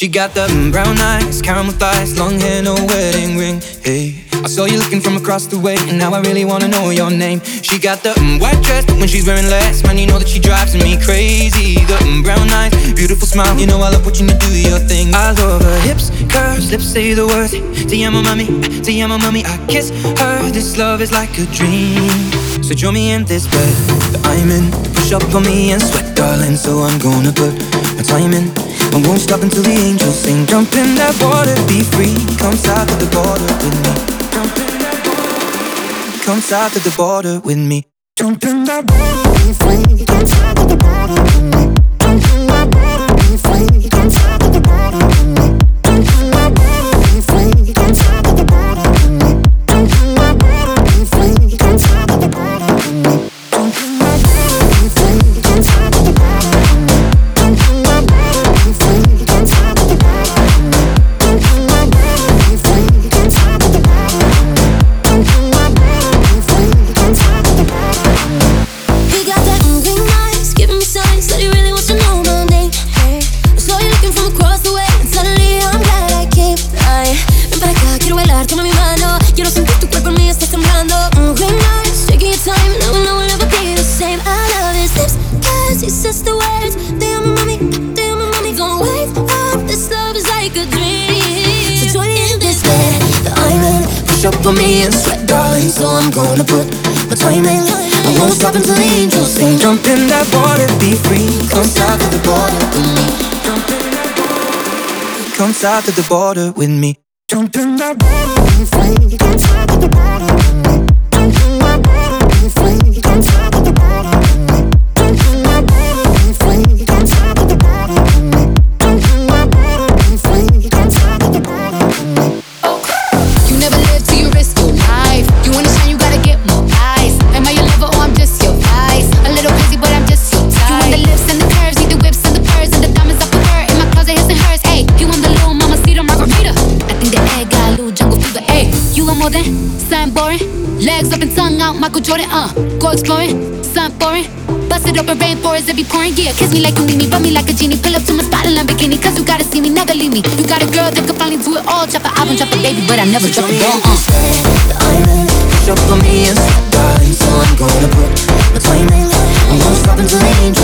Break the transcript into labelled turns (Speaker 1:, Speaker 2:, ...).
Speaker 1: She got the brown eyes, caramel thighs, long hair, no wedding ring. Hey, I saw you looking from across the way, and now I really wanna know your name. She got the white dress, but when she's wearing less, man, you know that she drives me crazy. The brown eyes, beautiful smile, you know I love watching you do your thing. I love her hips, curves, lips say the words. Te amo mami, I kiss her. This love is like a dream. So join me in this bed that I'm in. Push up on me and sweat, darling, so I'm gonna put my time in. I won't stop until the angels sing. Jump in that water, be free. Come south of the border with me. Jump in that water. Come south of the border with me. Jump in that water, be free. Come south of the border with me. Jump in that water, be free. Come south of the border with me. Jump in that water, be free. Come south of the border with me. Jump in that water, be free. Come south of the border with me. Jump in that water, be free. Come south of the border with me. Jump in that water, be free. Come south of the border with me. Jump in that water, be free. Come south of the border with me. Jump in that water, be free. Come south of the border with me.
Speaker 2: He got that green eyes, giving me signs that he really wants to know my name. Hey, I saw you looking from across the way, and suddenly I'm glad I came. Ay, ven para acá, quiero bailar, toma mi mano. Quiero sentir tu cuerpo en mí, estás temblando. Green eyes, taking your time, no will ever be the same. I love his lips, cause he says the words. Te amo mami, don't wake up. This love is like a dream. So join me in this bed that I'm in.
Speaker 1: Push up on me and sweat, darling, so I'm gonna put my time in. I won't stop until the angels sing. Jump in that water, be free. Come south of the border with me. Jump in that water. Come south of the border with me. Jump in that water, be free. Come south of the border with me. Jump in that water, be free. Come south of the border with me. Jump in that water, be free. Come south of the border with me. Jump in that water, be free. Come south of the border with me.
Speaker 3: You never live till you risk your life. You wanna shine, you gotta get more eyes. Am I your lover or I'm just your vice? A little crazy, but I'm just your type. You want the lips and the curves, need the whips and the furs, and the diamonds off the fur in my closet, his and hers. Hey, you want the little mama cedar margarita? I think the egg got a little jungle fever. Hey, you want more than something boring? Legs up and tongue out, Michael Jordan. Go exploring, something boring. Bust it open, rainforest, it be pouring. Yeah, kiss me like you need me, rub me like a genie. Pull up to my spot in Lamborghini, cause you gotta see me, never leave me. You got a girl that could finally do it all. Drop an album, drop a baby, but I never drop a ball.
Speaker 1: I'm in, push up on me and sweat, darling, so I'm gonna put my time in. I won't stop until the angels